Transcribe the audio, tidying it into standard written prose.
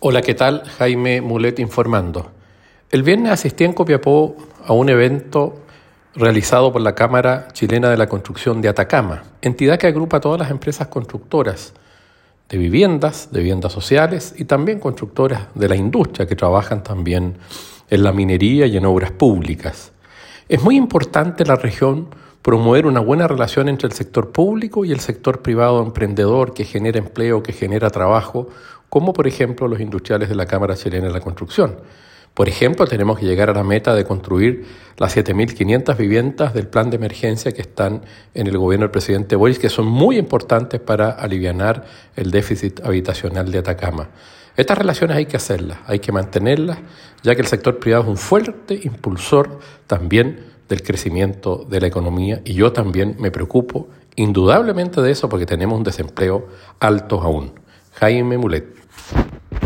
Hola, ¿qué tal? Jaime Mulet informando. El viernes asistí en Copiapó a un evento realizado por la Cámara Chilena de la Construcción de Atacama, entidad que agrupa a todas las empresas constructoras de viviendas sociales y también constructoras de la industria que trabajan también en la minería y en obras públicas. Es muy importante en la región promover una buena relación entre el sector público y el sector privado emprendedor que genera empleo, que genera trabajo, como por ejemplo los industriales de la Cámara Chilena de la Construcción. Por ejemplo, tenemos que llegar a la meta de construir las 7.500 viviendas del plan de emergencia que están en el gobierno del presidente Boric, que son muy importantes para alivianar el déficit habitacional de Atacama. Estas relaciones hay que hacerlas, hay que mantenerlas, ya que el sector privado es un fuerte impulsor también del crecimiento de la economía y yo también me preocupo indudablemente de eso porque tenemos un desempleo alto aún. Jaime Mulet.